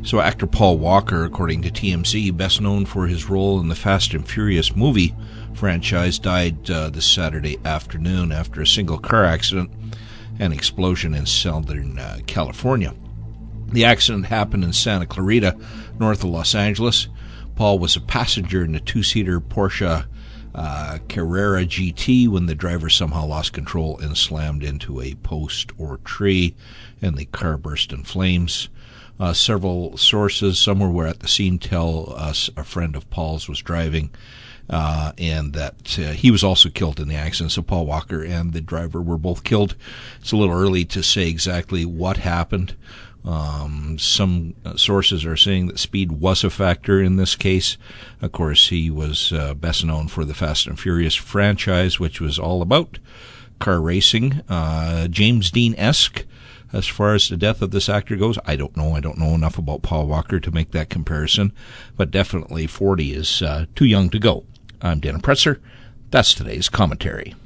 So actor Paul Walker, according to TMZ, best known for his role in the Fast and Furious movie franchise, died this Saturday afternoon after a single car accident and explosion in Southern California. The accident happened in Santa Clarita, north of Los Angeles. Paul was a passenger in a two-seater Porsche Carrera GT when the driver somehow lost control and slammed into a post or tree, and the car burst in flames. Several sources, some were at the scene, tell us a friend of Paul's was driving, and that he was also killed in the accident. So Paul Walker and the driver were both killed. It's a little early to say exactly what happened. Some sources are saying that speed was a factor in this case. Of course, he was best known for the Fast and Furious franchise, which was all about car racing. James Dean-esque. As far as the death of this actor goes, I don't know. I don't know enough about Paul Walker to make that comparison, but definitely 40 is too young to go. I'm Dan Presser. That's today's commentary.